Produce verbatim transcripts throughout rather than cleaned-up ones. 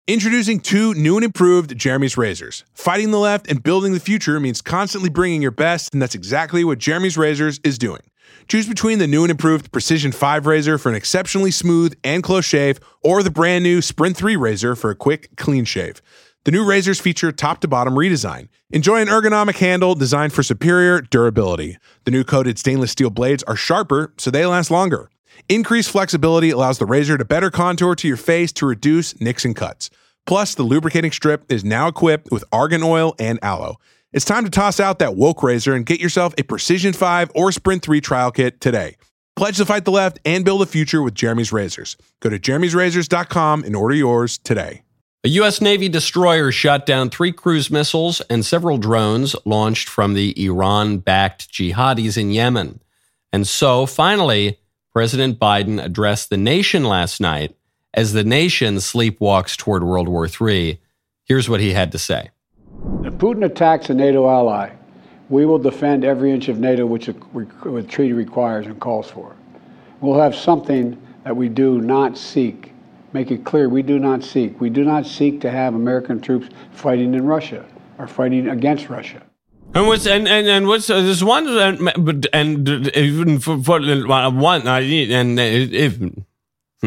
Introducing two new and improved Jeremy's razors. Fighting the left and building the future means constantly bringing your best, and that's exactly what Jeremy's Razors is doing. Choose between the new and improved Precision five razor for an exceptionally smooth and close shave, or the brand new Sprint three razor for a quick, clean shave. The new razors feature top-to-bottom redesign. Enjoy an ergonomic handle designed for superior durability. The new coated stainless steel blades are sharper, so they last longer. Increased flexibility allows the razor to better contour to your face to reduce nicks and cuts. Plus, the lubricating strip is now equipped with argan oil and aloe. It's time to toss out that woke razor and get yourself a Precision five or Sprint three trial kit today. Pledge to fight the left and build a future with Jeremy's Razors. Go to jeremy's razors dot com and order yours today. A U S Navy destroyer shot down three cruise missiles and several drones launched from the Iran-backed jihadis in Yemen. And so, finally, President Biden addressed the nation last night as the nation sleepwalks toward World War Three. Here's what he had to say. If Putin attacks a NATO ally, we will defend every inch of NATO which the treaty requires and calls for. We'll have something that we do not seek. Make it clear, we do not seek. We do not seek to have American troops fighting in Russia or fighting against Russia. And what's and and, and what's uh, this one and and even for, for one and even hmm.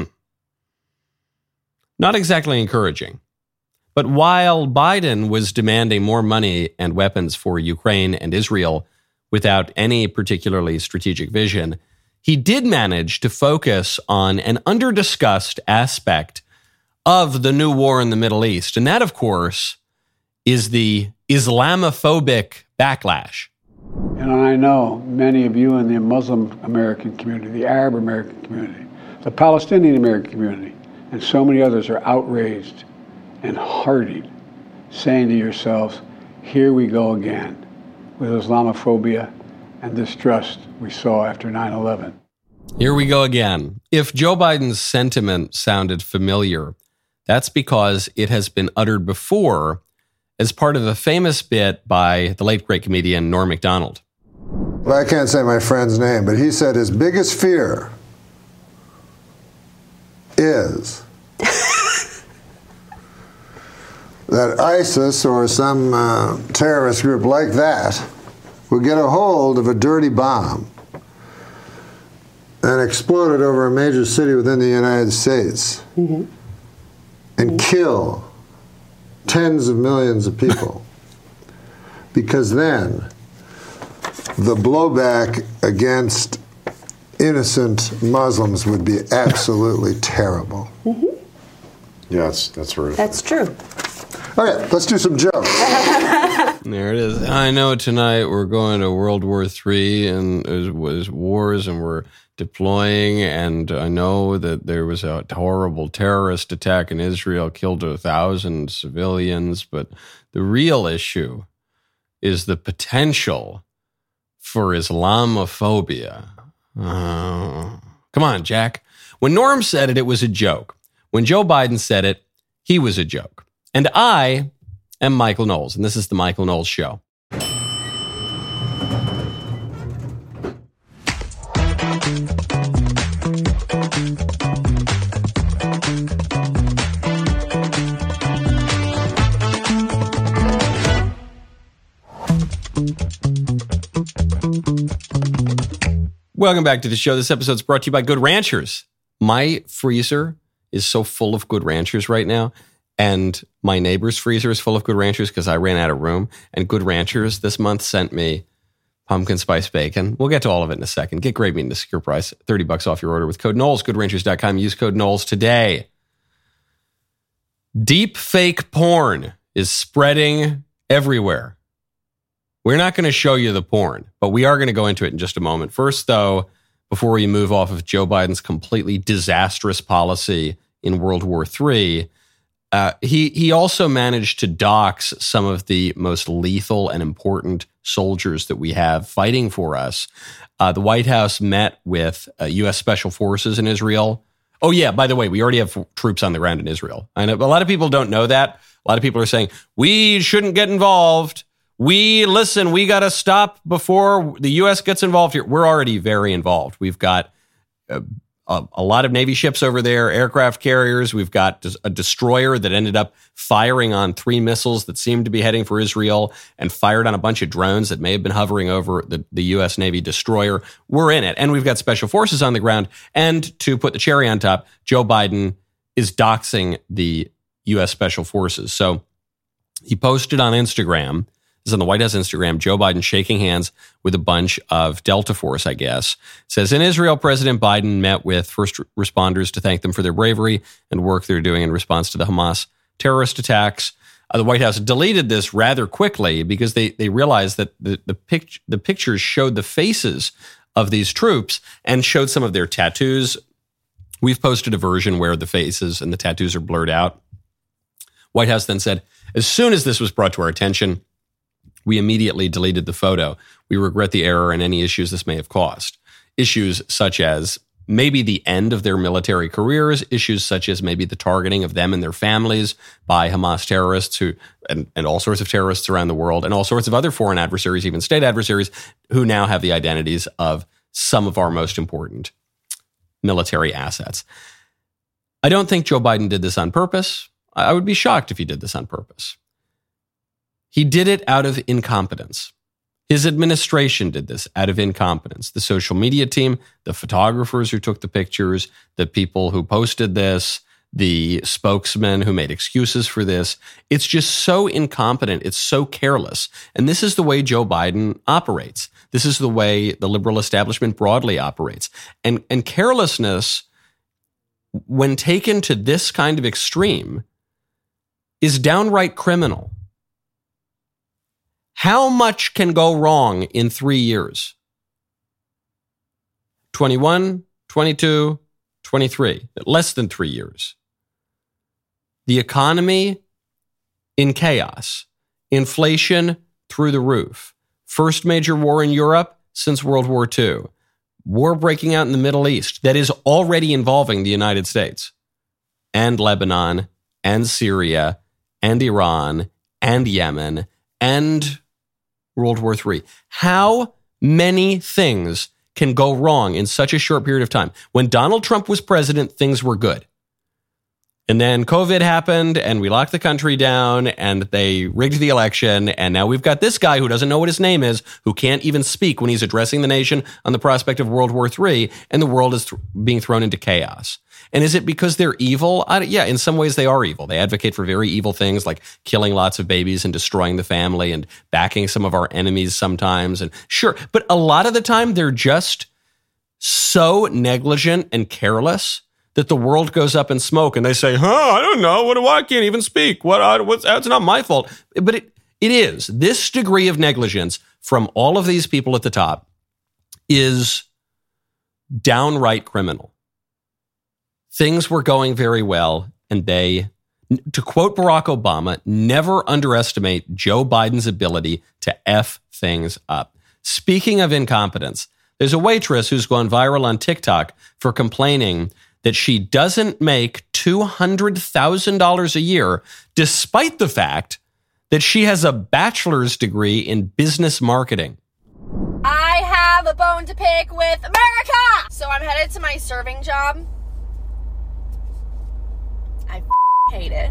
not exactly encouraging. But while Biden was demanding more money and weapons for Ukraine and Israel without any particularly strategic vision, he did manage to focus on an under-discussed aspect of the new war in the Middle East. And that, of course, is the Islamophobic backlash. And I know many of you in the Muslim American community, the Arab American community, the Palestinian American community, and so many others are outraged and hearted, saying to yourselves, here we go again with Islamophobia and distrust we saw after nine eleven. Here we go again. If Joe Biden's sentiment sounded familiar, that's because it has been uttered before as part of a famous bit by the late great comedian Norm Macdonald. Well, I can't say my friend's name, but he said his biggest fear is that ISIS or some uh, terrorist group like that will get a hold of a dirty bomb and explode it over a major city within the United States mm-hmm. and mm-hmm. kill tens of millions of people. Because then the blowback against innocent Muslims would be absolutely terrible. Mm-hmm. Yeah, that's, that's horrific. That's true. All right, let's do some jokes. There it is. I know tonight we're going to World War Three and it was wars and we're deploying, and I know that there was a horrible terrorist attack in Israel, killed a thousand civilians, but the real issue is the potential for Islamophobia. Uh, come on, Jack. When Norm said it, it was a joke. When Joe Biden said it, he was a joke. And I am Michael Knowles, and this is the Michael Knowles Show. Welcome back to the show. This episode is brought to you by Good Ranchers. My freezer is so full of Good Ranchers right now. And my neighbor's freezer is full of Good Ranchers because I ran out of room. And Good Ranchers this month sent me pumpkin spice bacon. We'll get to all of it in a second. Get great meat at a secure price. thirty bucks off your order with code Knowles. good ranchers dot com. Use code Knowles today. Deep fake porn is spreading everywhere. We're not going to show you the porn, but we are going to go into it in just a moment. First, though, before we move off of Joe Biden's completely disastrous policy in World War Three, Uh, he he also managed to dox some of the most lethal and important soldiers that we have fighting for us. Uh, the White House met with uh, U S Special Forces in Israel. Oh, yeah, by the way, we already have troops on the ground in Israel. I know a lot of people don't know that. A lot of people are saying, we shouldn't get involved. We, listen, we got to stop before the U S gets involved here. We're already very involved. We've got uh, a, a lot of Navy ships over there, aircraft carriers. We've got a destroyer that ended up firing on three missiles that seemed to be heading for Israel and fired on a bunch of drones that may have been hovering over the, the U S Navy destroyer. We're in it. And we've got special forces on the ground. And to put the cherry on top, Joe Biden is doxing the U S Special Forces. So he posted on Instagram, this is on the White House Instagram, Joe Biden shaking hands with a bunch of Delta Force, I guess. It says, in Israel, President Biden met with first responders to thank them for their bravery and work they're doing in response to the Hamas terrorist attacks. Uh, the White House deleted this rather quickly because they, they realized that the, the, pic- the pictures showed the faces of these troops and showed some of their tattoos. We've posted a version where the faces and the tattoos are blurred out. White House then said, as soon as this was brought to our attention, we immediately deleted the photo. We regret the error and any issues this may have caused. Issues such as maybe the end of their military careers, issues such as maybe the targeting of them and their families by Hamas terrorists who and, and all sorts of terrorists around the world, and all sorts of other foreign adversaries, even state adversaries, who now have the identities of some of our most important military assets. I don't think Joe Biden did this on purpose. I would be shocked if he did this on purpose. He did it out of incompetence. His administration did this out of incompetence. The social media team, the photographers who took the pictures, the people who posted this, the spokesman who made excuses for this. It's just so incompetent. It's so careless. And this is the way Joe Biden operates. This is the way the liberal establishment broadly operates. And, and carelessness, when taken to this kind of extreme, is downright criminal. How much can go wrong in three years? twenty-one, twenty-two, twenty-three, less than three years. The economy in chaos, inflation through the roof, first major war in Europe since World War Two, war breaking out in the Middle East that is already involving the United States and Lebanon and Syria and Iran and Yemen and World War Three. How many things can go wrong in such a short period of time? When Donald Trump was president, things were good. And then COVID happened and we locked the country down and they rigged the election. And now we've got this guy who doesn't know what his name is, who can't even speak when he's addressing the nation on the prospect of World War Three, and the world is th- being thrown into chaos. And is it because they're evil? I, yeah, in some ways they are evil. They advocate for very evil things like killing lots of babies and destroying the family and backing some of our enemies sometimes. And sure, but a lot of the time they're just so negligent and careless that the world goes up in smoke and they say, huh, I don't know. What do I can't even speak? What? I, what's, that's not my fault. But it, it is. This degree of negligence from all of these people at the top is downright criminal. Things were going very well, and they, to quote Barack Obama, never underestimate Joe Biden's ability to F things up. Speaking of incompetence, there's a waitress who's gone viral on TikTok for complaining that she doesn't make two hundred thousand dollars a year, despite the fact that she has a bachelor's degree in business marketing. I have a bone to pick with America! So I'm headed to my serving job. I hate it.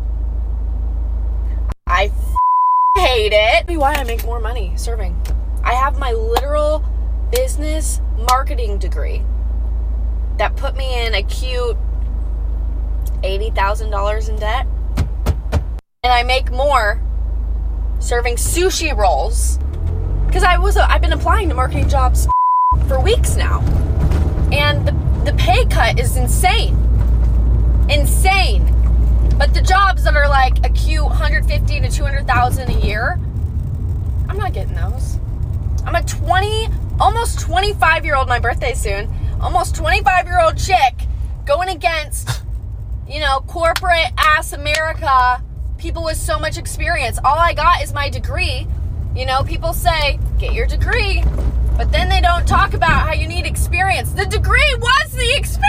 I hate it. Tell me why I make more money serving. I have my literal business marketing degree that put me in a cute eighty thousand dollars in debt. And I make more serving sushi rolls because I was a, I've been applying to marketing jobs for weeks now. And the, the pay cut is insane. Insane. But the jobs that are like a cute one hundred fifty to two hundred thousand a year, I'm not getting those. I'm a twenty, almost twenty-five year old, my birthday soon, almost twenty-five year old chick going against, you know, corporate ass America, people with so much experience. All I got is my degree. You know, people say, get your degree, but then they don't talk about how you need experience. The degree was the experience!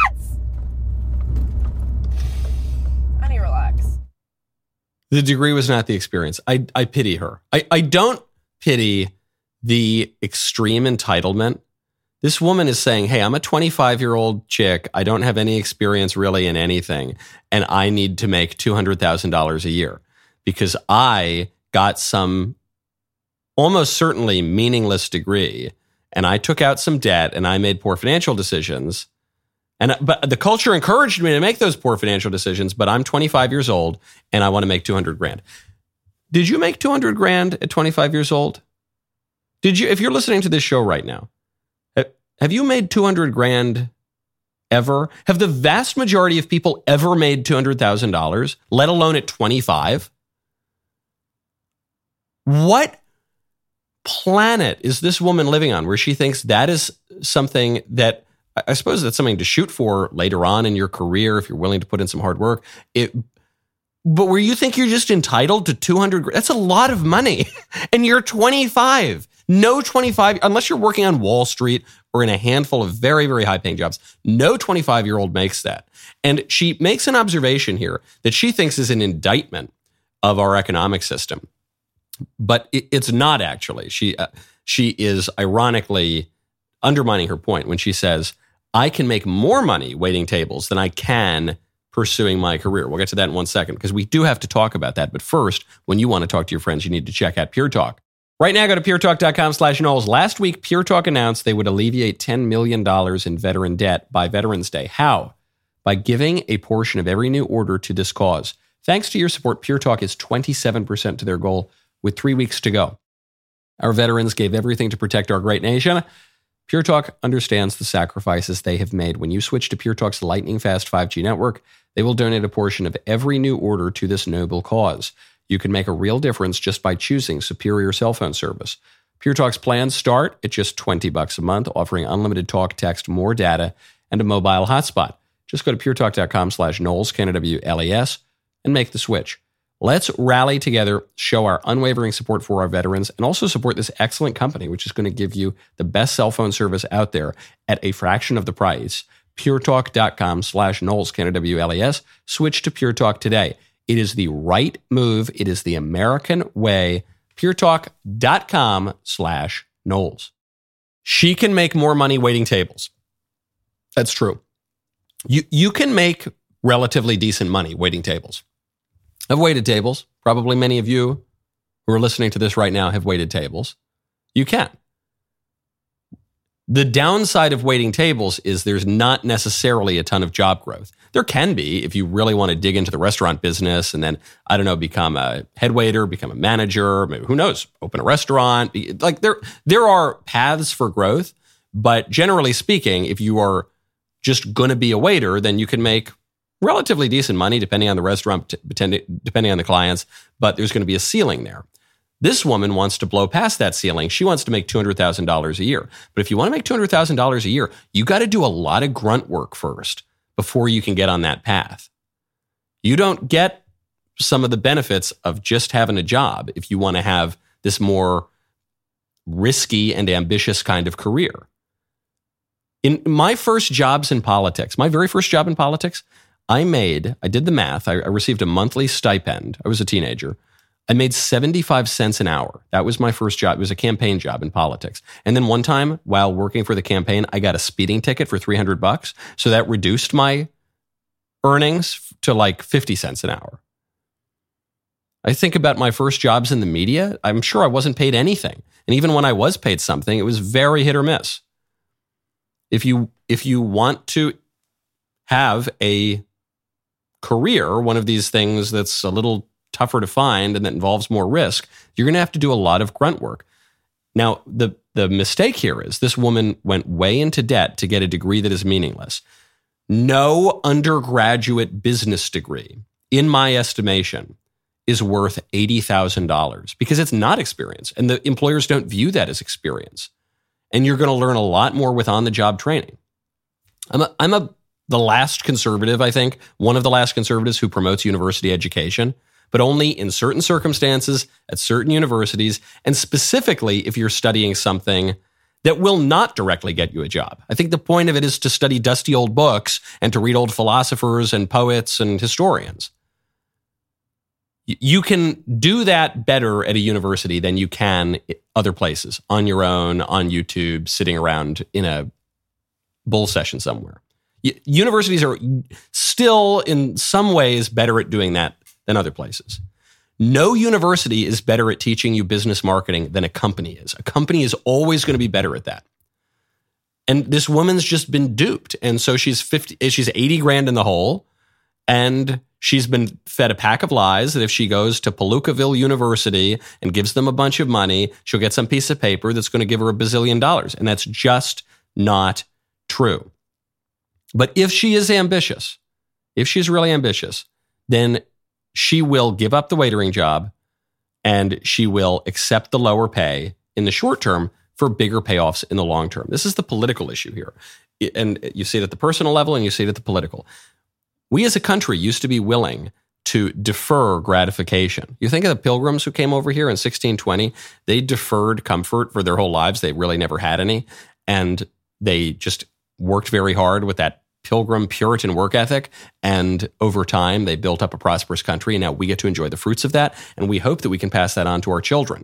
I need to relax. The degree was not the experience. I, I pity her. I, I don't pity the extreme entitlement This woman is saying, hey, I'm a twenty-five-year-old chick. I don't have any experience really in anything, and I need to make two hundred thousand dollars a year because I got some almost certainly meaningless degree, and I took out some debt, and I made poor financial decisions. And but the culture encouraged me to make those poor financial decisions, but I'm twenty-five years old, and I want to make two hundred grand. Did you make two hundred grand at twenty-five years old? Did you, if you're listening to this show right now, have you made two hundred grand ever? Have the vast majority of people ever made two hundred thousand dollars, let alone at twenty-five? What planet is this woman living on where she thinks that is something that, I suppose that's something to shoot for later on in your career if you're willing to put in some hard work. It, but where you think you're just entitled to two hundred, that's a lot of money. And you're twenty-five. No twenty-five, unless you're working on Wall Street or in a handful of very, very high paying jobs, no twenty-five-year-old makes that. And she makes an observation here that she thinks is an indictment of our economic system. But it, it's not actually. She, uh, she is ironically undermining her point when she says, I can make more money waiting tables than I can pursuing my career. We'll get to that in one second because we do have to talk about that. But first, when you want to talk to your friends, you need to check out Pure Talk. Right now, go to puretalk.com slash Knowles. Last week, Pure Talk announced they would alleviate ten million dollars in veteran debt by Veterans Day. How? By giving a portion of every new order to this cause. Thanks to your support, Pure Talk is twenty-seven percent to their goal with three weeks to go. Our veterans gave everything to protect our great nation. Pure Talk understands the sacrifices they have made. When you switch to Pure Talk's lightning-fast five G network, they will donate a portion of every new order to this noble cause. You can make a real difference just by choosing superior cell phone service. Pure Talk's plans start at just twenty bucks a month, offering unlimited talk, text, more data, and a mobile hotspot. Just go to puretalk.com slash Knowles, K N W L E S, and make the switch. Let's rally together, show our unwavering support for our veterans, and also support this excellent company, which is going to give you the best cell phone service out there at a fraction of the price. puretalk.com slash Knowles, K N W L E S. Switch to Pure Talk today. It is the right move. It is the American way. puretalk.com slash Knowles. She can make more money waiting tables. That's true. You, you can make relatively decent money waiting tables. I've waited tables. Probably many of you who are listening to this right now have waited tables. You can. The downside of waiting tables is there's not necessarily a ton of job growth. There can be if you really want to dig into the restaurant business and then, I don't know, become a head waiter, become a manager, maybe, who knows, open a restaurant. Like there, there are paths for growth, but generally speaking, if you are just going to be a waiter, then you can make relatively decent money depending on the restaurant, depending on the clients, but there's going to be a ceiling there. This woman wants to blow past that ceiling. She wants to make two hundred thousand dollars a year. But if you want to make two hundred thousand dollars a year, you got to do a lot of grunt work first before you can get on that path. You don't get some of the benefits of just having a job if you want to have this more risky and ambitious kind of career. In my first jobs in politics, my very first job in politics, I made, I did the math, I, I received a monthly stipend. I was a teenager. I made seventy-five cents an hour. That was my first job. It was a campaign job in politics. And then one time while working for the campaign, I got a speeding ticket for three hundred bucks. So that reduced my earnings to like fifty cents an hour. I think about my first jobs in the media. I'm sure I wasn't paid anything. And even when I was paid something, it was very hit or miss. If you, if you want to have a career, one of these things that's a little tougher to find and that involves more risk, you're going to have to do a lot of grunt work. Now, the, the mistake here is this woman went way into debt to get a degree that is meaningless. No undergraduate business degree, in my estimation, is worth eighty thousand dollars because it's not experience. And the employers don't view that as experience. And you're going to learn a lot more with on-the-job training. I'm a, I'm a the last conservative, I think, one of the last conservatives who promotes university education, but only in certain circumstances at certain universities, and specifically if you're studying something that will not directly get you a job. I think the point of it is to study dusty old books and to read old philosophers and poets and historians. You can do that better at a university than you can other places, on your own, on YouTube, sitting around in a bull session somewhere. Universities are still, in some ways, better at doing that than other places. No university is better at teaching you business marketing than a company is. A company is always going to be better at that. And this woman's just been duped. And so she's fifty, she's eighty grand in the hole. And she's been fed a pack of lies that if she goes to Palookaville University and gives them a bunch of money, she'll get some piece of paper that's going to give her a bazillion dollars. And that's just not true. But if she is ambitious, if she's really ambitious, then she will give up the waitering job and she will accept the lower pay in the short term for bigger payoffs in the long term. This is the political issue here. And you see it at the personal level and you see it at the political. We as a country used to be willing to defer gratification. You think of the Pilgrims who came over here in sixteen twenty, they deferred comfort for their whole lives. They really never had any. And they just worked very hard with that Pilgrim Puritan work ethic. And over time, they built up a prosperous country. And now we get to enjoy the fruits of that. And we hope that we can pass that on to our children.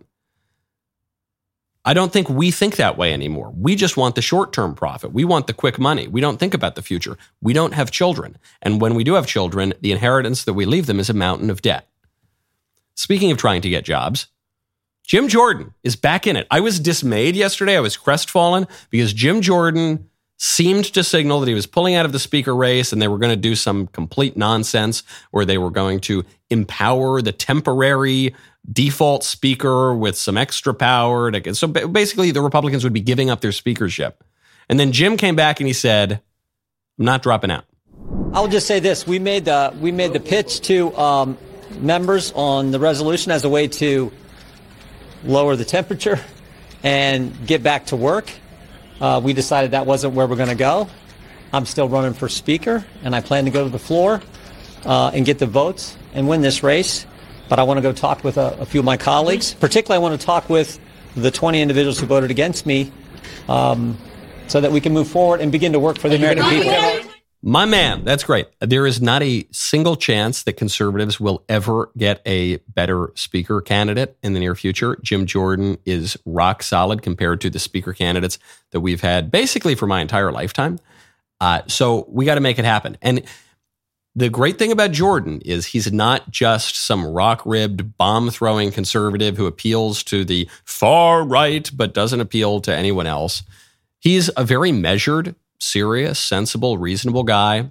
I don't think we think that way anymore. We just want the short-term profit. We want the quick money. We don't think about the future. We don't have children. And when we do have children, the inheritance that we leave them is a mountain of debt. Speaking of trying to get jobs, Jim Jordan is back in it. I was dismayed yesterday. I was crestfallen because Jim Jordan seemed to signal that he was pulling out of the speaker race and they were going to do some complete nonsense where they were going to empower the temporary default speaker with some extra power. To, so basically, the Republicans would be giving up their speakership. And then Jim came back and he said, I'm not dropping out. I'll just say this. We made the, we made the pitch to um, members on the resolution as a way to lower the temperature and get back to work. Uh, we decided that wasn't where we're going to go. I'm still running for speaker, and I plan to go to the floor uh, and get the votes and win this race. But I want to go talk with a, a few of my colleagues. Particularly, I want to talk with the twenty individuals who voted against me um, so that we can move forward and begin to work for the American people. My man, that's great. There is not a single chance that conservatives will ever get a better speaker candidate in the near future. Jim Jordan is rock solid compared to the speaker candidates that we've had basically for my entire lifetime. Uh, so we got to make it happen. And the great thing about Jordan is he's not just some rock-ribbed, bomb-throwing conservative who appeals to the far right but doesn't appeal to anyone else. He's a very measured, serious, sensible, reasonable guy.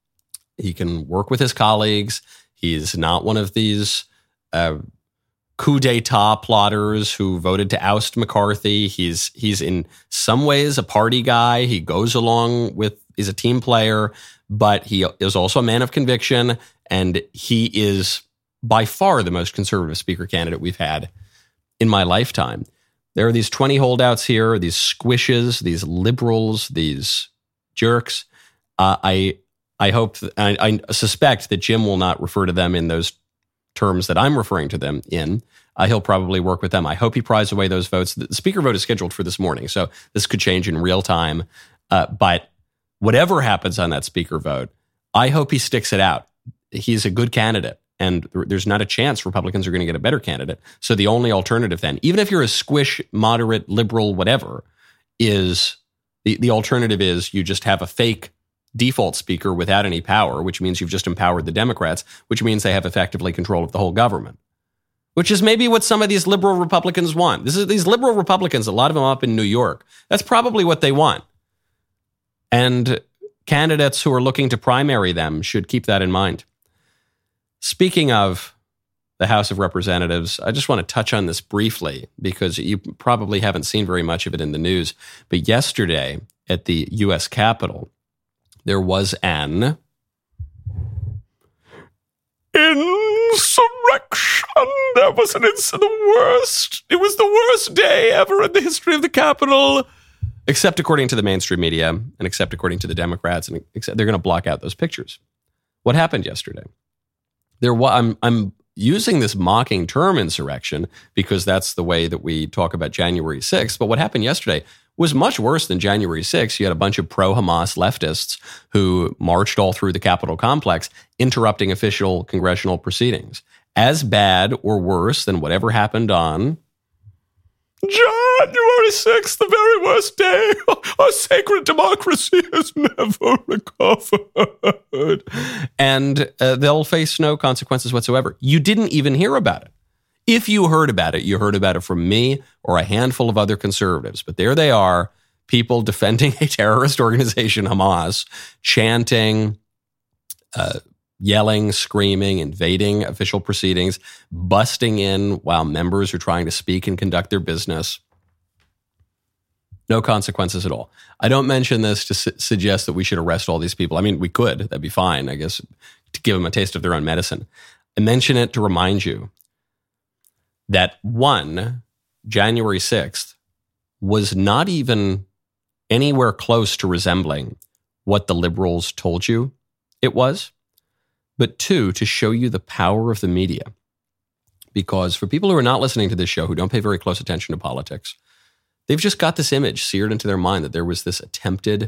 He can work with his colleagues. He's not one of these uh, coup d'etat plotters who voted to oust McCarthy. He's he's in some ways a party guy. He goes along with, he's a team player, but he is also a man of conviction, and he is by far the most conservative speaker candidate we've had in my lifetime. There are these twenty holdouts here, these squishes, these liberals, these jerks. Uh, I I hope, I, I suspect that Jim will not refer to them in those terms that I'm referring to them in. Uh, he'll probably work with them. I hope he pries away those votes. The speaker vote is scheduled for this morning, so this could change in real time. Uh, but whatever happens on that speaker vote, I hope he sticks it out. He's a good candidate, and there's not a chance Republicans are going to get a better candidate. So the only alternative then, even if you're a squish, moderate, liberal, whatever, is the, the alternative is you just have a fake default speaker without any power, which means you've just empowered the Democrats, which means they have effectively control of the whole government, which is maybe what some of these liberal Republicans want. This is these liberal Republicans, a lot of them up in New York. That's probably what they want. And candidates who are looking to primary them should keep that in mind. Speaking of the House of Representatives, I just want to touch on this briefly because you probably haven't seen very much of it in the news. But yesterday at the U S Capitol, there was an insurrection. There was an ins- the worst. It was the worst day ever in the history of the Capitol, except according to the mainstream media and except according to the Democrats. And except they're going to block out those pictures. What happened yesterday? There was, I'm, I'm using this mocking term insurrection because that's the way that we talk about January sixth. But what happened yesterday was much worse than January sixth. You had a bunch of pro-Hamas leftists who marched all through the Capitol complex, interrupting official congressional proceedings. as bad or worse than whatever happened on January sixth, the very worst day. Our sacred democracy has never recovered. And uh, they'll face no consequences whatsoever. You didn't even hear about it. If you heard about it, you heard about it from me or a handful of other conservatives. But there they are, people defending a terrorist organization, Hamas, chanting, uh, yelling, screaming, invading official proceedings, busting in while members are trying to speak and conduct their business. No consequences at all. I don't mention this to su- suggest that we should arrest all these people. I mean, we could. That'd be fine, I guess, to give them a taste of their own medicine. I mention it to remind you that, one, January sixth was not even anywhere close to resembling what the liberals told you it was. But two, to show you the power of the media. Because for people who are not listening to this show, who don't pay very close attention to politics, they've just got this image seared into their mind that there was this attempted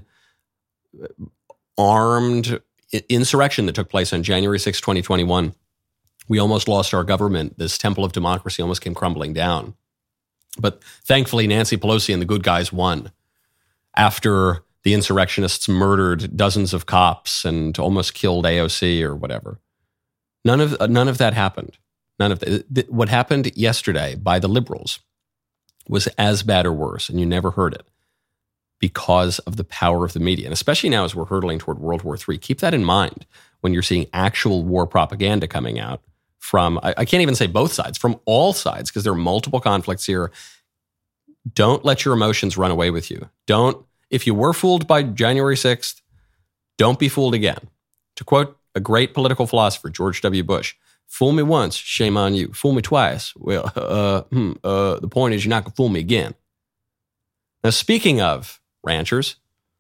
armed insurrection that took place on January sixth, twenty twenty-one. We almost lost our government. This temple of democracy almost came crumbling down. But thankfully, Nancy Pelosi and the good guys won after the insurrectionists murdered dozens of cops and almost killed A O C or whatever. None of none of that happened. None of that. What happened yesterday by the liberals was as bad or worse, and you never heard it because of the power of the media. And especially now as we're hurtling toward World War Three, keep that in mind when you're seeing actual war propaganda coming out from, I, I can't even say both sides, from all sides, because there are multiple conflicts here. Don't let your emotions run away with you. Don't. If you were fooled by January sixth, don't be fooled again. To quote a great political philosopher, George W. Bush, fool me once, shame on you. Fool me twice. Well, uh, hmm, uh, the point is you're not going to fool me again. Now, speaking of ranchers,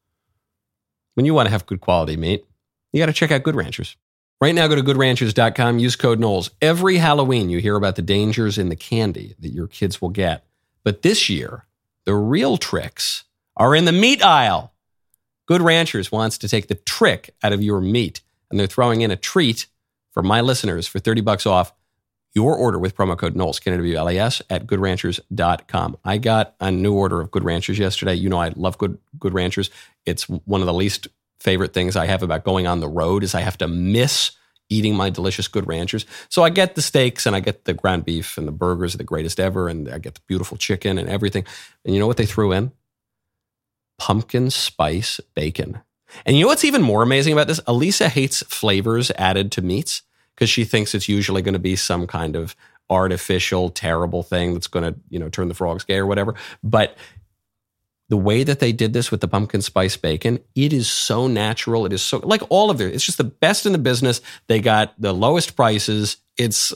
when you want to have good quality meat, you got to check out Good Ranchers. Right now, go to good ranchers dot com, use code Knowles. Every Halloween, you hear about the dangers in the candy that your kids will get. But this year, the real tricks are in the meat aisle. Good Ranchers wants to take the trick out of your meat, and they're throwing in a treat for my listeners for thirty bucks off your order with promo code Knowles, K N W L E S, at good ranchers dot com. I got a new order of Good Ranchers yesterday. You know I love Good Good Ranchers. It's one of the least favorite things I have about going on the road is I have to miss eating my delicious Good Ranchers. So I get the steaks and I get the ground beef and the burgers are the greatest ever, and I get the beautiful chicken and everything. And you know what they threw in? Pumpkin spice bacon. And you know what's even more amazing about this? Elisa hates flavors added to meats because she thinks it's usually going to be some kind of artificial, terrible thing that's going to, you know, turn the frogs gay or whatever. But the way that they did this with the pumpkin spice bacon, it is so natural. It is so, like all of it, it's just the best in the business. They got the lowest prices. It's,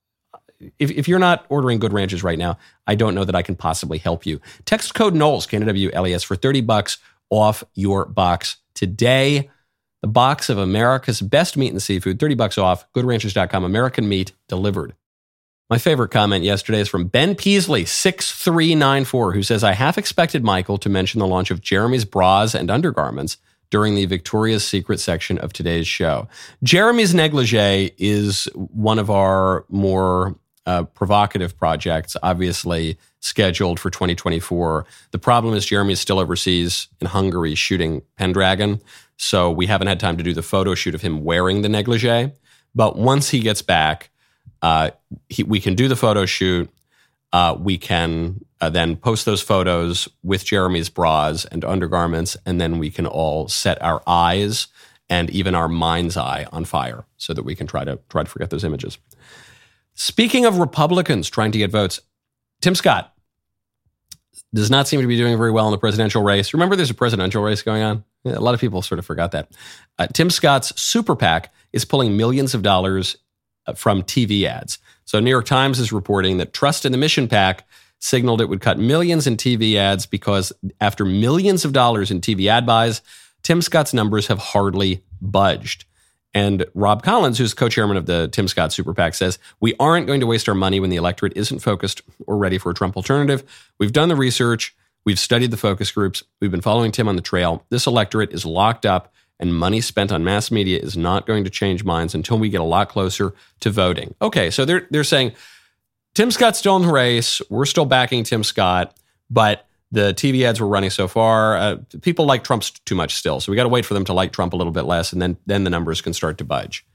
If, if you're not ordering Good Ranchers right now, I don't know that I can possibly help you. Text code Knowles, K N W L E S, for thirty bucks off your box today. The box of America's best meat and seafood, thirty bucks off, good ranchers dot com, American meat delivered. My favorite comment yesterday is from Ben Peasley, six three nine four, who says, I half expected Michael to mention the launch of Jeremy's bras and undergarments during the Victoria's Secret section of today's show. Jeremy's negligee is one of our more uh, provocative projects, obviously scheduled for twenty twenty-four. The problem is Jeremy is still overseas in Hungary shooting Pendragon, so we haven't had time to do the photo shoot of him wearing the negligee. But once he gets back, uh, he, we can do the photo shoot. Uh, we can uh, then post those photos with Jeremy's bras and undergarments, and then we can all set our eyes and even our mind's eye on fire so that we can try to try to forget those images. Speaking of Republicans trying to get votes, Tim Scott does not seem to be doing very well in the presidential race. Remember, there's a presidential race going on? Yeah, a lot of people sort of forgot that. Uh, Tim Scott's super PAC is pulling millions of dollars from T V ads. So New York Times is reporting that Trust in the Mission PAC signaled it would cut millions in T V ads because after millions of dollars in T V ad buys, Tim Scott's numbers have hardly budged. And Rob Collins, who's co-chairman of the Tim Scott Super PAC, says, we aren't going to waste our money when the electorate isn't focused or ready for a Trump alternative. We've done the research. We've studied the focus groups. We've been following Tim on the trail. This electorate is locked up, and money spent on mass media is not going to change minds until we get a lot closer to voting. Okay, so they're they're saying Tim Scott's still in the race. We're still backing Tim Scott, but the T V ads we're running so far, uh, people like Trump too much still. So we got to wait for them to like Trump a little bit less, and then then the numbers can start to budge.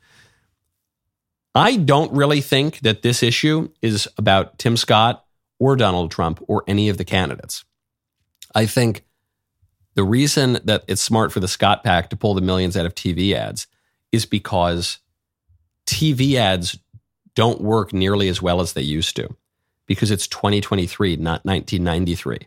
I don't really think that this issue is about Tim Scott or Donald Trump or any of the candidates. I think the reason that it's smart for the Scott PAC to pull the millions out of T V ads is because T V ads don't work nearly as well as they used to, because it's twenty twenty-three, not nineteen ninety-three.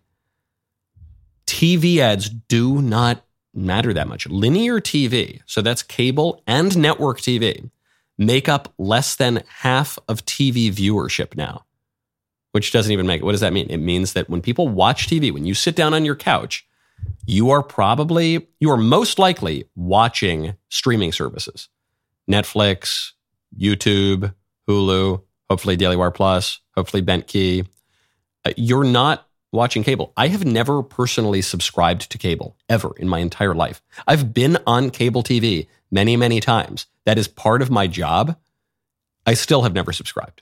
T V ads do not matter that much. Linear T V, so that's cable and network T V, make up less than half of T V viewership now, which doesn't even make it. What does that mean? It means that when people watch T V, when you sit down on your couch, you are probably, you are most likely watching streaming services. Netflix, YouTube, Hulu, hopefully Daily Wire Plus, hopefully Bent Key. Uh, you're not watching cable. I have never personally subscribed to cable ever in my entire life. I've been on cable T V many, many times. That is part of my job. I still have never subscribed.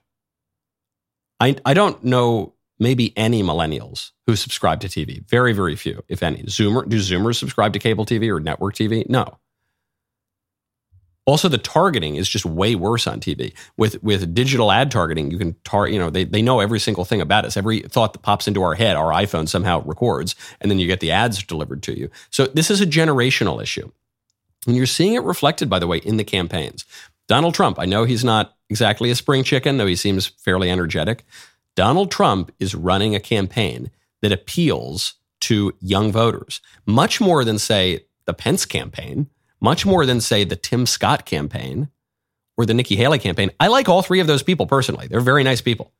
I, I don't know maybe any millennials who subscribe to T V. Very, very few, if any. Zoomer, do Zoomers subscribe to cable T V or network T V? No. Also, the targeting is just way worse on T V. With with digital ad targeting, you can tar, you know, they, they know every single thing about us. Every thought that pops into our head, our iPhone somehow records, and then you get the ads delivered to you. So this is a generational issue. And you're seeing it reflected, by the way, in the campaigns. Donald Trump, I know he's not exactly a spring chicken, though he seems fairly energetic. Donald Trump is running a campaign that appeals to young voters, much more than, say, the Pence campaign, much more than, say, the Tim Scott campaign or the Nikki Haley campaign. I like all three of those people personally. They're very nice people.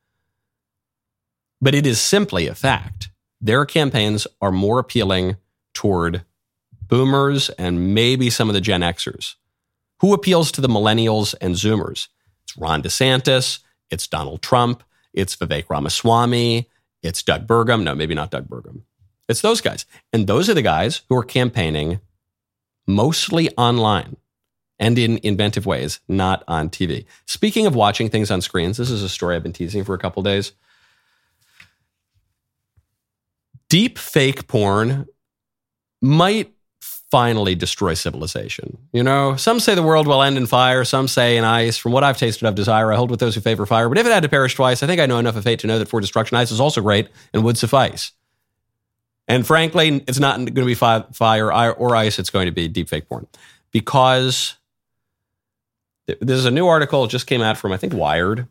But it is simply a fact. Their campaigns are more appealing toward boomers and maybe some of the Gen Xers. Who appeals to the millennials and Zoomers? It's Ron DeSantis. It's Donald Trump. It's Vivek Ramaswamy. It's Doug Burgum. No, maybe not Doug Burgum. It's those guys. And those are the guys who are campaigning mostly online and in inventive ways, not on T V. Speaking of watching things on screens, this is a story I've been teasing for a couple days. Deep fake porn might finally destroy civilization. You know, some say the world will end in fire, some say in ice. From what I've tasted of desire, I hold with those who favor fire. But if it had to perish twice, I think I know enough of fate to know that for destruction, ice is also great and would suffice. And frankly, it's not going to be fi- fire or ice, it's going to be deep fake porn. Because th- there's a new article that just came out from, I think, Wired.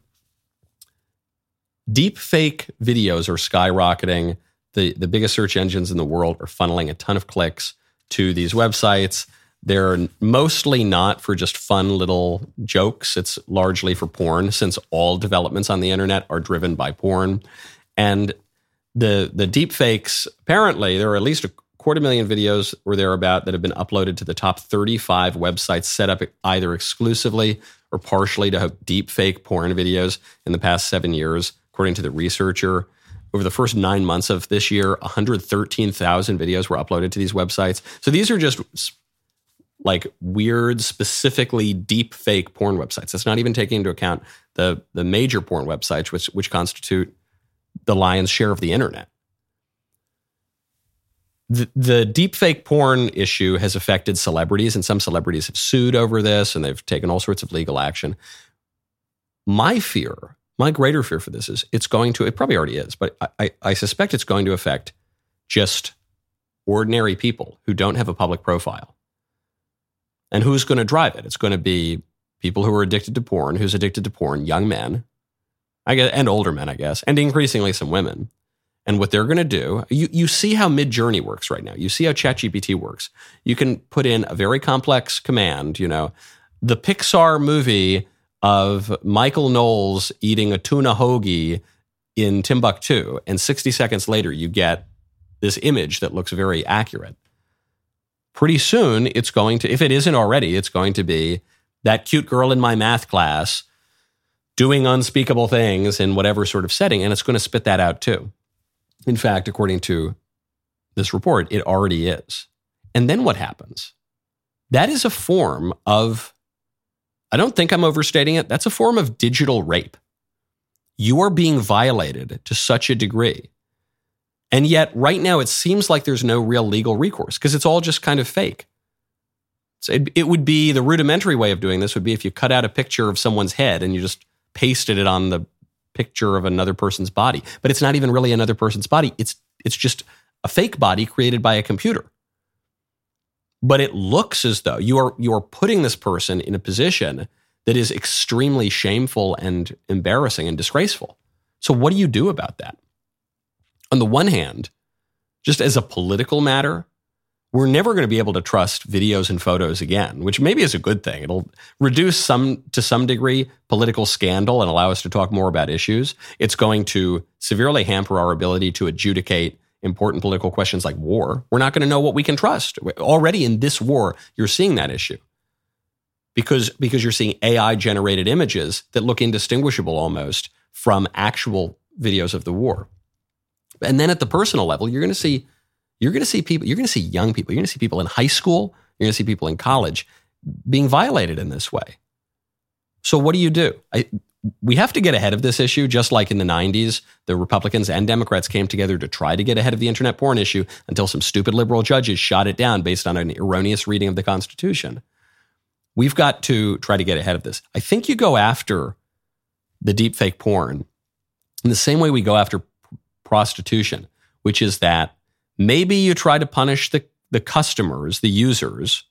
Deep fake videos are skyrocketing. The, the biggest search engines in the world are funneling a ton of clicks to these websites. They're mostly not for just fun little jokes. It's largely for porn, since all developments on the internet are driven by porn. And the the deep fakes, apparently, there are at least a quarter million videos or thereabout that have been uploaded to the top thirty-five websites set up either exclusively or partially to have deep fake porn videos in the past seven years, according to the researcher. Over the first nine months of this year, one hundred thirteen thousand videos were uploaded to these websites. So these are just like weird, specifically deep fake porn websites. That's not even taking into account the, the major porn websites, which, which constitute the lion's share of the internet. The, the deep fake porn issue has affected celebrities, and some celebrities have sued over this, and they've taken all sorts of legal action. My fear My greater fear for this is it's going to, it probably already is, but I, I suspect it's going to affect just ordinary people who don't have a public profile. And who's going to drive it? It's going to be people who are addicted to porn, who's addicted to porn, young men, I guess, and older men, I guess, and increasingly some women. And what they're going to do, you, you see how Midjourney works right now. You see how ChatGPT works. You can put in a very complex command, you know, the Pixar movie of Michael Knowles eating a tuna hoagie in Timbuktu, and sixty seconds later you get this image that looks very accurate. Pretty soon it's going to, if it isn't already, it's going to be that cute girl in my math class doing unspeakable things in whatever sort of setting, and it's going to spit that out too. In fact, according to this report, it already is. And then what happens? That is a form of, I don't think I'm overstating it, that's a form of digital rape. You are being violated to such a degree. And yet, right now, it seems like there's no real legal recourse because it's all just kind of fake. So it, it would be, the rudimentary way of doing this would be if you cut out a picture of someone's head and you just pasted it on the picture of another person's body. But it's not even really another person's body. It's it's just a fake body created by a computer. But it looks as though you are you are putting this person in a position that is extremely shameful and embarrassing and disgraceful. So what do you do about that? On the one hand, just as a political matter, we're never going to be able to trust videos and photos again, which maybe is a good thing. It'll reduce some, to some degree, political scandal and allow us to talk more about issues. It's going to severely hamper our ability to adjudicate important political questions like war. We're not going to know what we can trust. Already in this war, you're seeing that issue. Because, because you're seeing A I-generated images that look indistinguishable almost from actual videos of the war. And then at the personal level, you're going to see You're going to see people, you're going to see young people, you're going to see people in high school, you're going to see people in college being violated in this way. So what do you do? I, we have to get ahead of this issue, just like in the nineties, the Republicans and Democrats came together to try to get ahead of the internet porn issue until some stupid liberal judges shot it down based on an erroneous reading of the Constitution. We've got to try to get ahead of this. I think you go after the deepfake porn in the same way we go after prostitution, which is that maybe you try to punish the, the customers, the users,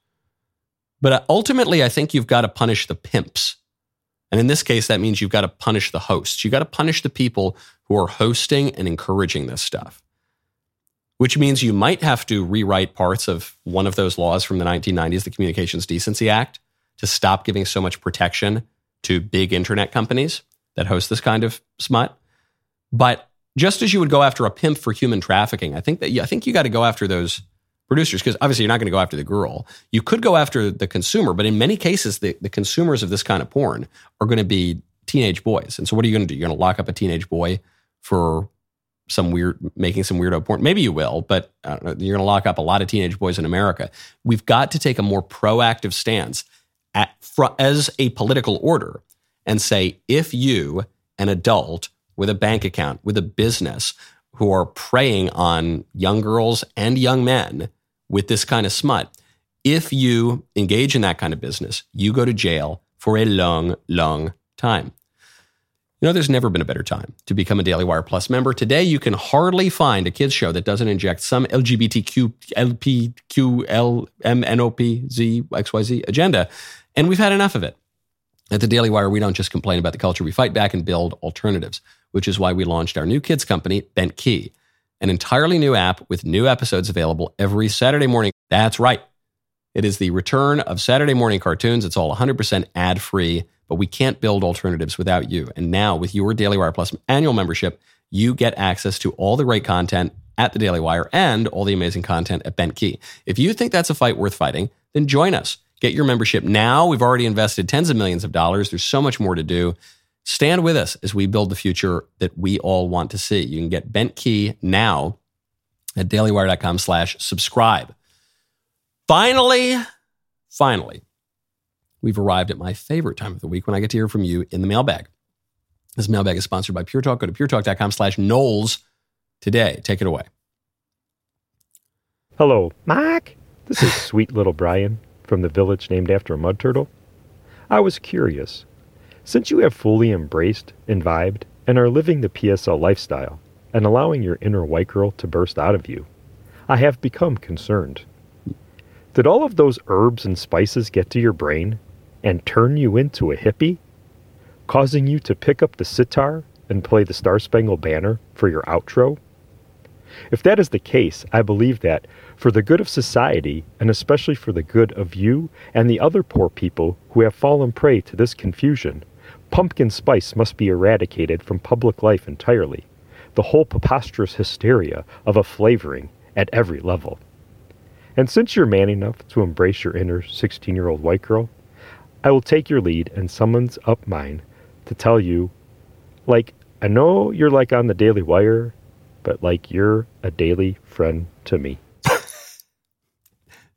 but ultimately I think you've got to punish the pimps. And in this case, that means you've got to punish the hosts. You've got to punish the people who are hosting and encouraging this stuff, which means you might have to rewrite parts of one of those laws from the nineteen nineties, the Communications Decency Act, to stop giving so much protection to big internet companies that host this kind of smut. But just as you would go after a pimp for human trafficking, I think that I think you got to go after those producers, because obviously you're not going to go after the girl. You could go after the consumer, but in many cases, the, the consumers of this kind of porn are going to be teenage boys. And so what are you going to do? You're going to lock up a teenage boy for some weird, making some weirdo porn? Maybe you will, but I don't know, you're going to lock up a lot of teenage boys in America. We've got to take a more proactive stance at, as a political order and say, if you, an adult, with a bank account, with a business, who are preying on young girls and young men with this kind of smut, if you engage in that kind of business, you go to jail for a long, long time. You know, there's never been a better time to become a Daily Wire Plus member. Today, you can hardly find a kids show that doesn't inject some L G B T Q, L P Q, L M N O P Z X Y Z agenda, and we've had enough of it. At the Daily Wire, we don't just complain about the culture, we fight back and build alternatives, which is why we launched our new kids company, Bent Key, an entirely new app with new episodes available every Saturday morning. That's right. It is the return of Saturday morning cartoons. It's all one hundred percent ad-free, but we can't build alternatives without you. And now with your Daily Wire Plus annual membership, you get access to all the great content at the Daily Wire and all the amazing content at Bent Key. If you think that's a fight worth fighting, then join us. Get your membership now. We've already invested tens of millions of dollars. There's so much more to do. Stand with us as we build the future that we all want to see. You can get Bent Key now at dailywire.com slash subscribe. Finally, finally, we've arrived at my favorite time of the week when I get to hear from you in the mailbag. This mailbag is sponsored by Pure Talk. Go to puretalk.com slash Knowles today. Take it away. Hello, Mike. This is sweet little Brian from the village named after a mud turtle. I was curious. Since you have fully embraced, imbibed, and are living the P S L lifestyle and allowing your inner white girl to burst out of you, I have become concerned. Did all of those herbs and spices get to your brain and turn you into a hippie, causing you to pick up the sitar and play the Star Spangled Banner for your outro? If that is the case, I believe that, for the good of society, and especially for the good of you and the other poor people who have fallen prey to this confusion, pumpkin spice must be eradicated from public life entirely, the whole preposterous hysteria of a flavoring at every level. And since you're man enough to embrace your inner sixteen-year-old white girl, I will take your lead and summons up mine to tell you, like, I know you're like on the Daily Wire, but like you're a daily friend to me.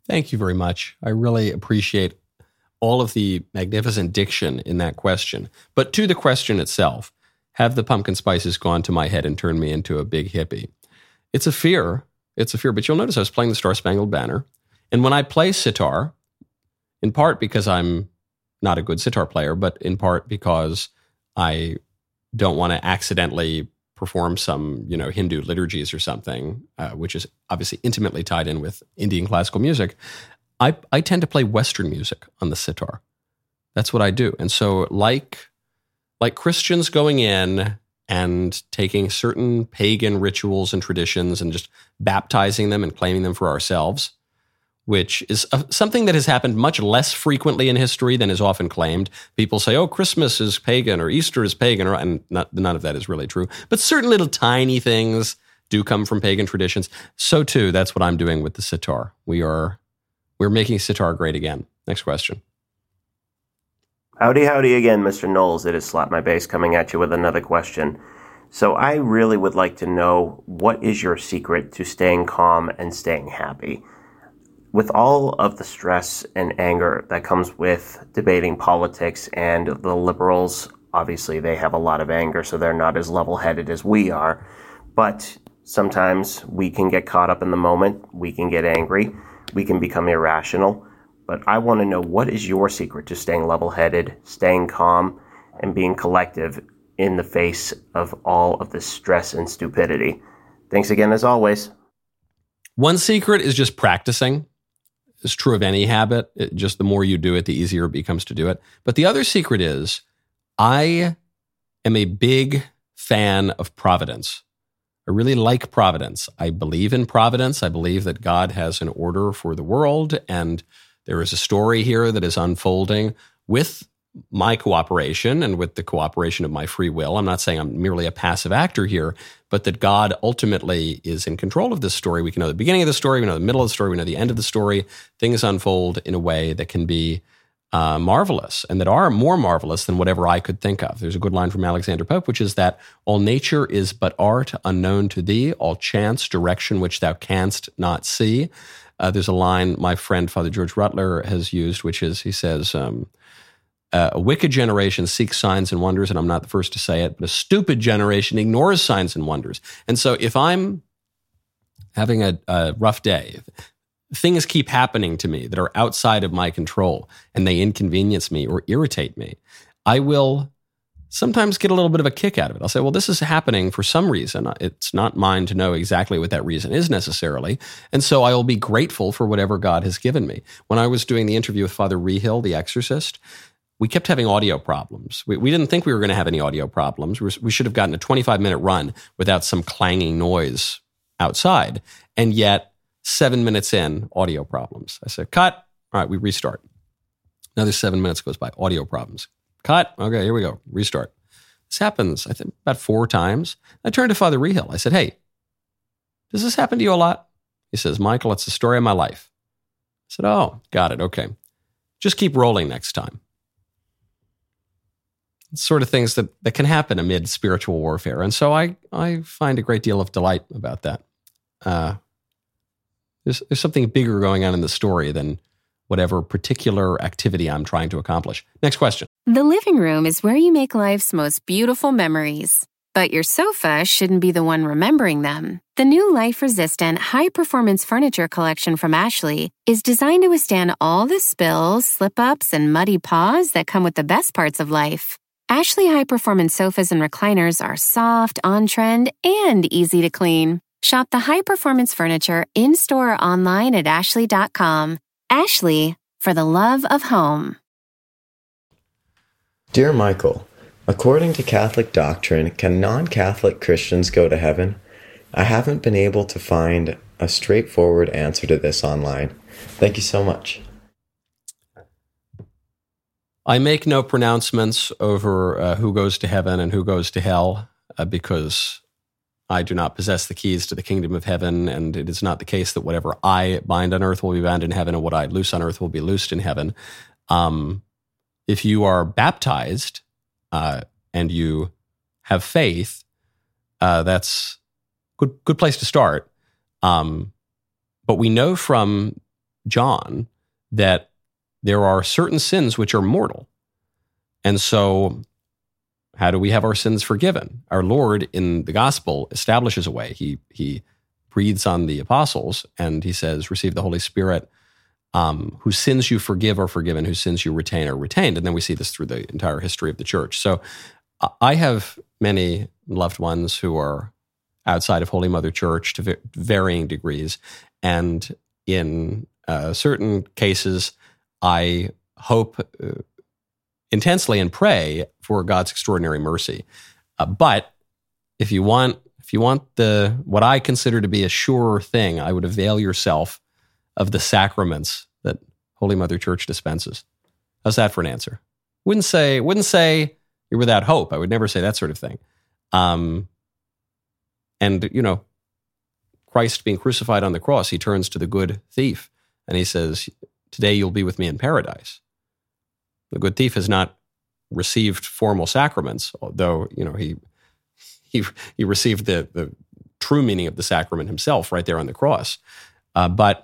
Thank you very much. I really appreciate all of the magnificent diction in that question. But to the question itself, have the pumpkin spices gone to my head and turned me into a big hippie? It's a fear. It's a fear. But you'll notice I was playing the Star-Spangled Banner. And when I play sitar, in part because I'm not a good sitar player, but in part because I don't want to accidentally perform some, you know, Hindu liturgies or something, uh, which is obviously intimately tied in with Indian classical music, I, I tend to play Western music on the sitar. That's what I do. And so like, like Christians going in and taking certain pagan rituals and traditions and just baptizing them and claiming them for ourselves, which is a, something that has happened much less frequently in history than is often claimed. People say, oh, Christmas is pagan or Easter is pagan, or, and not, none of that is really true. But certain little tiny things do come from pagan traditions. So too, that's what I'm doing with the sitar. We are we're making sitar great again. Next question. Howdy, howdy again, Mister Knowles. It is Slap My Bass coming at you with another question. So I really would like to know, what is your secret to staying calm and staying happy? With all of the stress and anger that comes with debating politics, and the liberals, obviously they have a lot of anger, so they're not as level-headed as we are. But sometimes we can get caught up in the moment, we can get angry, we can become irrational. But I want to know, what is your secret to staying level-headed, staying calm, and being collective in the face of all of this stress and stupidity? Thanks again, as always. One secret is just practicing. It's true of any habit. It, just the more you do it, the easier it becomes to do it. But the other secret is, I am a big fan of providence. I really like providence. I believe in providence. I believe that God has an order for the world, and there is a story here that is unfolding with my cooperation and with the cooperation of my free will. I'm not saying I'm merely a passive actor here, but that God ultimately is in control of this story. We can know the beginning of the story, we know the middle of the story, we know the end of the story. Things unfold in a way that can be uh, marvelous, and that are more marvelous than whatever I could think of. There's a good line from Alexander Pope, which is that all nature is but art unknown to thee, all chance, direction which thou canst not see. Uh, there's a line my friend Father George Rutler has used, which is, he says, um, Uh, a wicked generation seeks signs and wonders, and I'm not the first to say it, but a stupid generation ignores signs and wonders. And so if I'm having a, a rough day, things keep happening to me that are outside of my control, and they inconvenience me or irritate me, I will sometimes get a little bit of a kick out of it. I'll say, well, this is happening for some reason. It's not mine to know exactly what that reason is necessarily. And so I will be grateful for whatever God has given me. When I was doing the interview with Father Rehill, the exorcist, we kept having audio problems. We, we didn't think we were going to have any audio problems. We, were, we should have gotten a twenty-five minute run without some clanging noise outside. And yet, seven minutes in, audio problems. I said, cut. All right, we restart. Another seven minutes goes by, audio problems. Cut. Okay, here we go. Restart. This happens, I think, about four times. I turned to Father Rehill. I said, hey, does this happen to you a lot? He says, Michael, it's the story of my life. I said, oh, got it. Okay. Just keep rolling next time. Sort of things that, that can happen amid spiritual warfare. And so I, I find a great deal of delight about that. Uh, there's, there's something bigger going on in the story than whatever particular activity I'm trying to accomplish. Next question. The living room is where you make life's most beautiful memories. But your sofa shouldn't be the one remembering them. The new life-resistant, high-performance furniture collection from Ashley is designed to withstand all the spills, slip-ups, and muddy paws that come with the best parts of life. Ashley high-performance sofas and recliners are soft, on-trend, and easy to clean. Shop the high-performance furniture in-store or online at ashley dot com. Ashley, for the love of home. Dear Michael, according to Catholic doctrine, can non-Catholic Christians go to heaven? I haven't been able to find a straightforward answer to this online. Thank you so much. I make no pronouncements over uh, who goes to heaven and who goes to hell uh, because I do not possess the keys to the kingdom of heaven, and it is not the case that whatever I bind on earth will be bound in heaven, and what I loose on earth will be loosed in heaven. Um, if you are baptized uh, and you have faith, uh, that's good. Good place to start. Um, but we know from John that there are certain sins which are mortal. And so how do we have our sins forgiven? Our Lord in the gospel establishes a way. He he breathes on the apostles and he says, receive the Holy Spirit, um, whose sins you forgive are forgiven, whose sins you retain are retained. And then we see this through the entire history of the church. So uh, I have many loved ones who are outside of Holy Mother Church to v- varying degrees. And in uh, certain cases, I hope uh, intensely and pray for God's extraordinary mercy. Uh, but if you want, if you want the what I consider to be a sure thing, I would avail yourself of the sacraments that Holy Mother Church dispenses. How's that for an answer? Wouldn't say, wouldn't say you're without hope. I would never say that sort of thing. Um, and you know, Christ being crucified on the cross, he turns to the good thief and he says, "Today you'll be with me in paradise." The good thief has not received formal sacraments, although, you know, he he he received the, the true meaning of the sacrament himself right there on the cross. Uh, but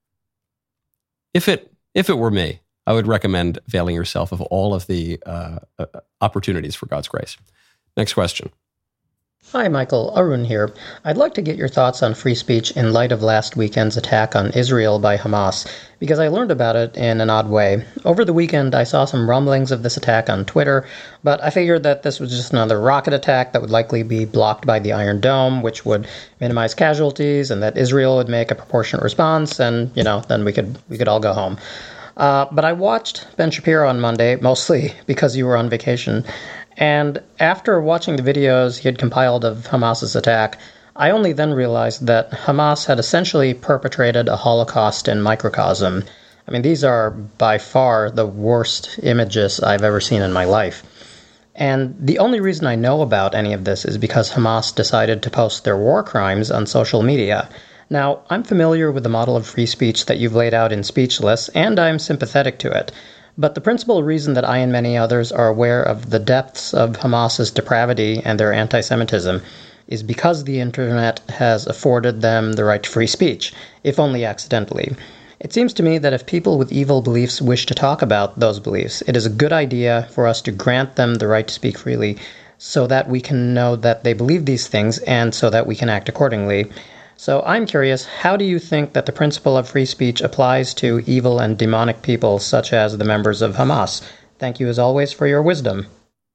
if it if it were me, I would recommend availing yourself of all of the uh, uh, opportunities for God's grace. Next question. Hi, Michael. Arun here. I'd like to get your thoughts on free speech in light of last weekend's attack on Israel by Hamas, because I learned about it in an odd way. Over the weekend, I saw some rumblings of this attack on Twitter, but I figured that this was just another rocket attack that would likely be blocked by the Iron Dome, which would minimize casualties, and that Israel would make a proportionate response, and, you know, then we could we could all go home. Uh, but I watched Ben Shapiro on Monday, mostly because you were on vacation. And after watching the videos he had compiled of Hamas's attack, I only then realized that Hamas had essentially perpetrated a Holocaust in microcosm. I mean, these are by far the worst images I've ever seen in my life. And the only reason I know about any of this is because Hamas decided to post their war crimes on social media. Now, I'm familiar with the model of free speech that you've laid out in Speechless, and I'm sympathetic to it. But the principal reason that I and many others are aware of the depths of Hamas's depravity and their anti-Semitism is because the internet has afforded them the right to free speech, if only accidentally. It seems to me that if people with evil beliefs wish to talk about those beliefs, it is a good idea for us to grant them the right to speak freely so that we can know that they believe these things and so that we can act accordingly. So I'm curious, how do you think that the principle of free speech applies to evil and demonic people such as the members of Hamas? Thank you as always for your wisdom.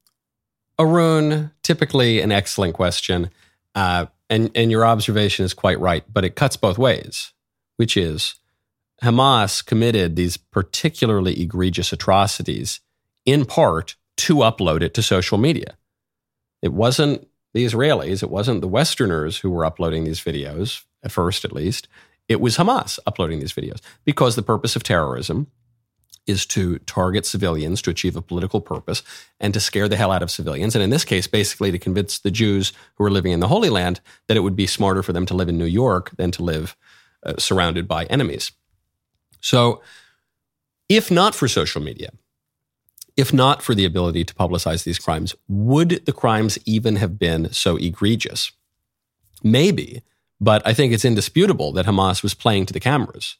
Arun, typically an excellent question, uh, and, and your observation is quite right, but it cuts both ways, which is Hamas committed these particularly egregious atrocities in part to upload it to social media. It wasn't the Israelis, it wasn't the Westerners who were uploading these videos, at first at least. It was Hamas uploading these videos because the purpose of terrorism is to target civilians to achieve a political purpose and to scare the hell out of civilians. And in this case, basically to convince the Jews who are living in the Holy Land that it would be smarter for them to live in New York than to live uh, surrounded by enemies. So if not for social media, if not for the ability to publicize these crimes, would the crimes even have been so egregious? Maybe, but I think it's indisputable that Hamas was playing to the cameras.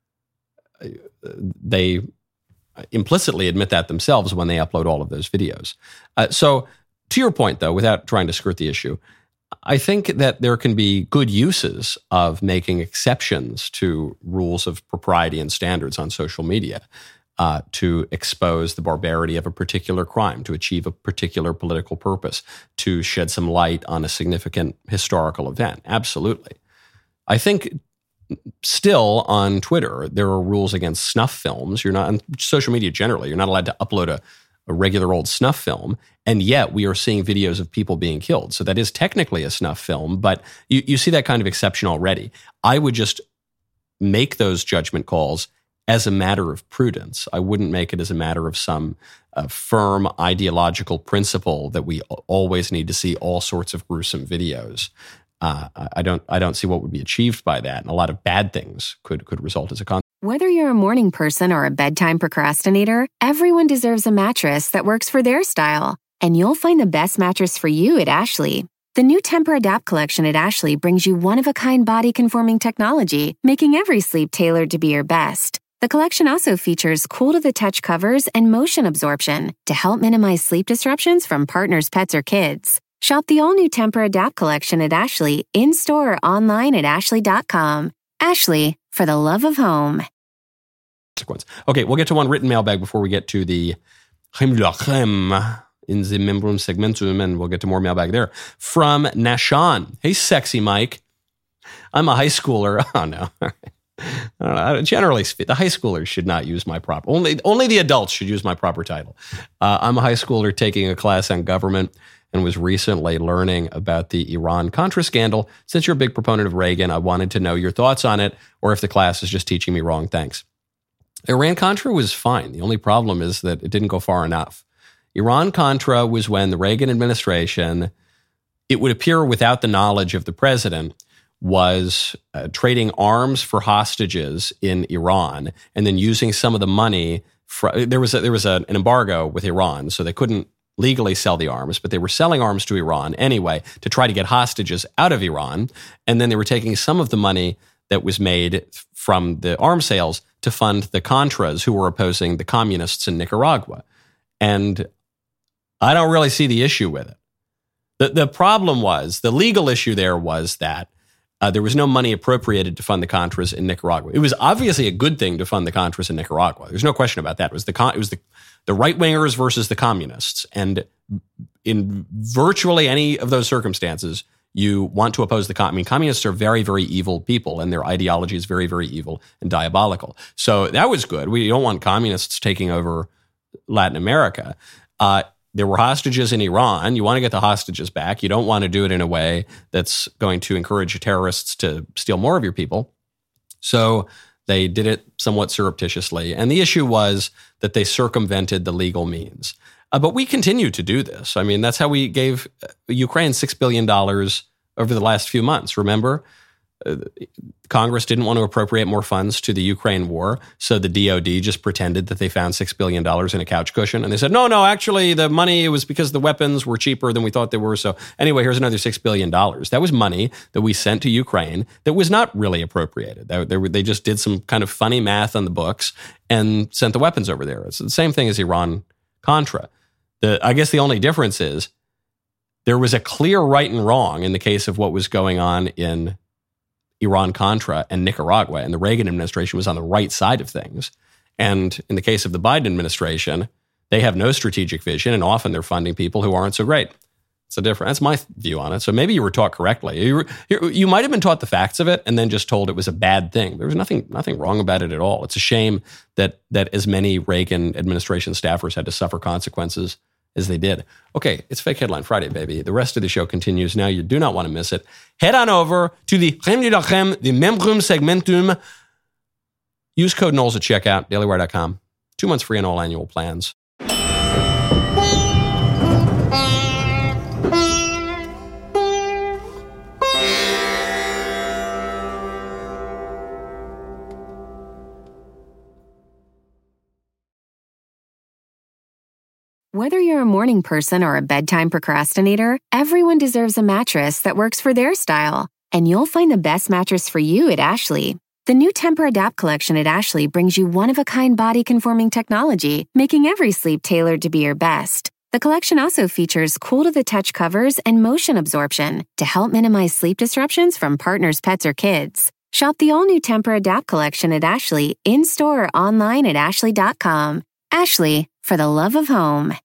They implicitly admit that themselves when they upload all of those videos. Uh, so to your point, though, without trying to skirt the issue, I think that there can be good uses of making exceptions to rules of propriety and standards on social media. Uh, to expose the barbarity of a particular crime, to achieve a particular political purpose, to shed some light on a significant historical event. Absolutely. I think still on Twitter, there are rules against snuff films. You're not, on social media generally, you're not allowed to upload a, a regular old snuff film, and yet we are seeing videos of people being killed. So that is technically a snuff film, but you, you see that kind of exception already. I would just make those judgment calls as a matter of prudence. I wouldn't make it as a matter of some uh, firm ideological principle that we always need to see all sorts of gruesome videos. Uh, I don't. I don't see what would be achieved by that, and a lot of bad things could could result as a consequence. Whether you're a morning person or a bedtime procrastinator, everyone deserves a mattress that works for their style. And you'll find the best mattress for you at Ashley. The new Temper-Adapt collection at Ashley brings you one-of-a-kind body-conforming technology, making every sleep tailored to be your best. The collection also features cool-to-the-touch covers and motion absorption to help minimize sleep disruptions from partners, pets, or kids. Shop the all-new Temper-Adapt collection at Ashley, in-store or online at ashley dot com. Ashley, for the love of home. Okay, we'll get to one written mailbag before we get to the Chem de la Creme in the Membrum segmentum, and we'll get to more mailbag there. From Nashan. Hey, sexy Mike. I'm a high schooler. Oh, no. I don't know. Generally, the high schoolers should not use my proper, only, only the adults should use my proper title. Uh, I'm a high schooler taking a class on government and was recently learning about the Iran-Contra scandal. Since you're a big proponent of Reagan, I wanted to know your thoughts on it, or if the class is just teaching me wrong. Thanks. Iran-Contra was fine. The only problem is that it didn't go far enough. Iran-Contra was when the Reagan administration, it would appear without the knowledge of the president, was uh, trading arms for hostages in Iran and then using some of the money. For, there was a, there was a, an embargo with Iran, so they couldn't legally sell the arms, but they were selling arms to Iran anyway to try to get hostages out of Iran. And then they were taking some of the money that was made from the arms sales to fund the Contras who were opposing the communists in Nicaragua. And I don't really see the issue with it. The, the problem was, the legal issue there was that uh, there was no money appropriated to fund the Contras in Nicaragua. It was obviously a good thing to fund the Contras in Nicaragua. There's no question about that. It was the it was the, the right-wingers versus the communists. And in virtually any of those circumstances, you want to oppose the, I mean, communists are very, very evil people, and their ideology is very, very evil and diabolical. So that was good. We don't want communists taking over Latin America. Uh, there were hostages in Iran. You want to get the hostages back. You don't want to do it in a way that's going to encourage terrorists to steal more of your people. So they did it somewhat surreptitiously. And the issue was that they circumvented the legal means. Uh, but we continue to do this. I mean, that's how we gave Ukraine six billion dollars over the last few months. Remember, uh, Congress didn't want to appropriate more funds to the Ukraine war, so the D O D just pretended that they found six billion dollars in a couch cushion. And they said, no, no, actually, the money was because the weapons were cheaper than we thought they were. So anyway, here's another six billion dollars. That was money that we sent to Ukraine that was not really appropriated. They, they, they just did some kind of funny math on the books and sent the weapons over there. It's the same thing as Iran-Contra. The, I guess the only difference is there was a clear right and wrong in the case of what was going on in Iran-Contra and Nicaragua, and the Reagan administration was on the right side of things. And in the case of the Biden administration, they have no strategic vision, and often they're funding people who aren't so great. It's a different. That's my view on it. So maybe you were taught correctly. You, were, you, you might have been taught the facts of it and then just told it was a bad thing. There was nothing nothing wrong about it at all. It's a shame that that as many Reagan administration staffers had to suffer consequences as they did. Okay, it's Fake Headline Friday, baby. The rest of the show continues now. You do not want to miss it. Head on over to the Chem de la Creme, the Membrum segmentum. Use code Knowles at checkout, dailywire dot com. Two months free on all annual plans. Whether you're a morning person or a bedtime procrastinator, everyone deserves a mattress that works for their style. And you'll find the best mattress for you at Ashley. The new Temper-Adapt collection at Ashley brings you one-of-a-kind body-conforming technology, making every sleep tailored to be your best. The collection also features cool-to-the-touch covers and motion absorption to help minimize sleep disruptions from partners, pets, or kids. Shop the all-new Temper-Adapt collection at Ashley, in-store or online at ashley dot com. Ashley, for the love of home.